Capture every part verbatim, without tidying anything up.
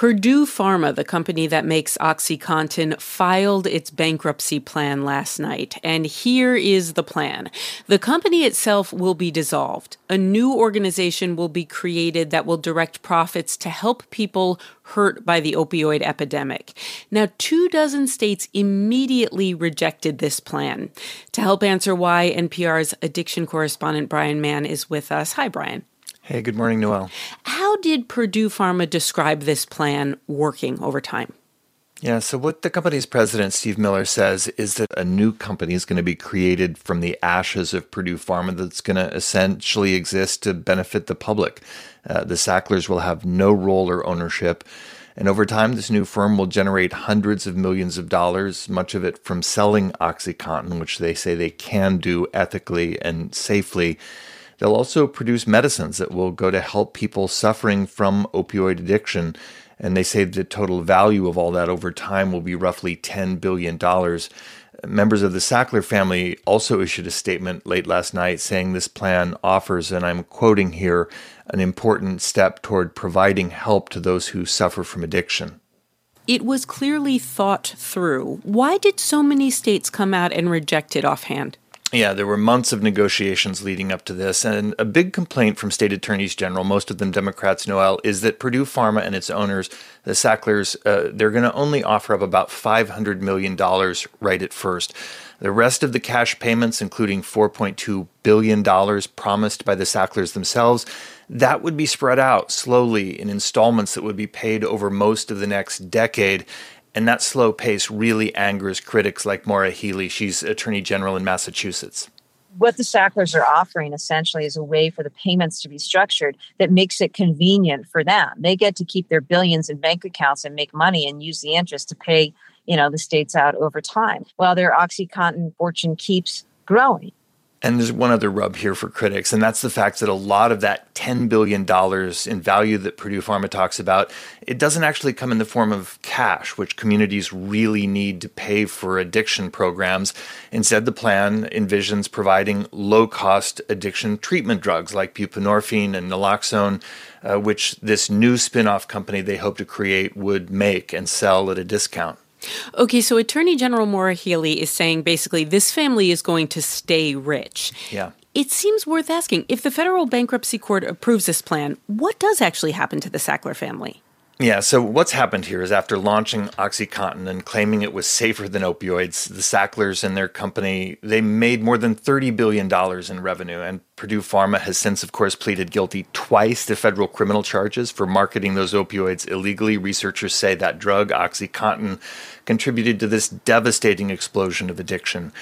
Purdue Pharma, the company that makes OxyContin, filed its bankruptcy plan last night. And here is the plan. The company itself will be dissolved. A new organization will be created that will direct profits to help people hurt by the opioid epidemic. Now, two dozen states immediately rejected this plan. To help answer why, N P R's addiction correspondent Brian Mann is with us. Hi, Brian. Hey, good morning, Noelle. How did Purdue Pharma describe this plan working over time? Yeah, so what the company's president, Steve Miller, says is that a new company is going to be created from the ashes of Purdue Pharma that's going to essentially exist to benefit the public. Uh, the Sacklers will have no role or ownership. And over time, this new firm will generate hundreds of millions of dollars, much of it from selling OxyContin, which they say they can do ethically and safely. They'll also produce medicines that will go to help people suffering from opioid addiction. And they say the total value of all that over time will be roughly ten billion dollars. Members of the Sackler family also issued a statement late last night saying this plan offers, and I'm quoting here, an important step toward providing help to those who suffer from addiction. It was clearly thought through. Why did so many states come out and reject it offhand? Yeah, there were months of negotiations leading up to this, and a big complaint from state attorneys general, most of them Democrats, Noelle, is that Purdue Pharma and its owners, the Sacklers, uh, they're going to only offer up about five hundred million dollars right at first. The rest of the cash payments, including four point two billion dollars promised by the Sacklers themselves, that would be spread out slowly in installments that would be paid over most of the next decade. And that slow pace really angers critics like Maura Healey. She's Attorney General in Massachusetts. What the Sacklers are offering essentially is a way for the payments to be structured that makes it convenient for them. They get to keep their billions in bank accounts and make money and use the interest to pay, you know, the states out over time while their OxyContin fortune keeps growing. And there's one other rub here for critics, and that's the fact that a lot of that ten billion dollars in value that Purdue Pharma talks about, it doesn't actually come in the form of cash, which communities really need to pay for addiction programs. Instead, the plan envisions providing low-cost addiction treatment drugs like buprenorphine and naloxone, uh, which this new spin-off company they hope to create would make and sell at a discount. Okay, so Attorney General Maura Healey is saying basically this family is going to stay rich. Yeah. It seems worth asking, if the federal bankruptcy court approves this plan, what does actually happen to the Sackler family? Yeah, so what's happened here is after launching OxyContin and claiming it was safer than opioids, the Sacklers and their company, they made more than thirty billion dollars in revenue. And Purdue Pharma has since, of course, pleaded guilty twice to federal criminal charges for marketing those opioids illegally. Researchers say that drug, OxyContin, contributed to this devastating explosion of addiction.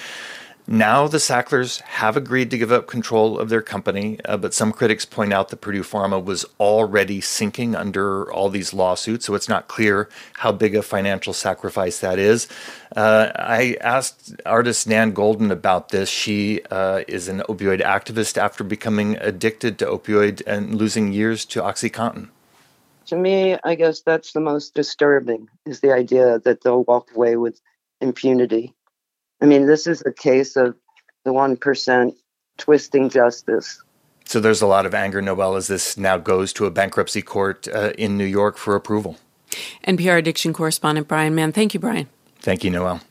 Now the Sacklers have agreed to give up control of their company, uh, but some critics point out that Purdue Pharma was already sinking under all these lawsuits, so it's not clear how big a financial sacrifice that is. Uh, I asked artist Nan Golden about this. She uh, is an opioid activist after becoming addicted to opioid and losing years to OxyContin. To me, I guess that's the most disturbing, is the idea that they'll walk away with impunity. I mean, this is a case of the one percent twisting justice. So there's a lot of anger, Noelle, as this now goes to a bankruptcy court uh, in New York for approval. N P R addiction correspondent Brian Mann. Thank you, Brian. Thank you, Noelle.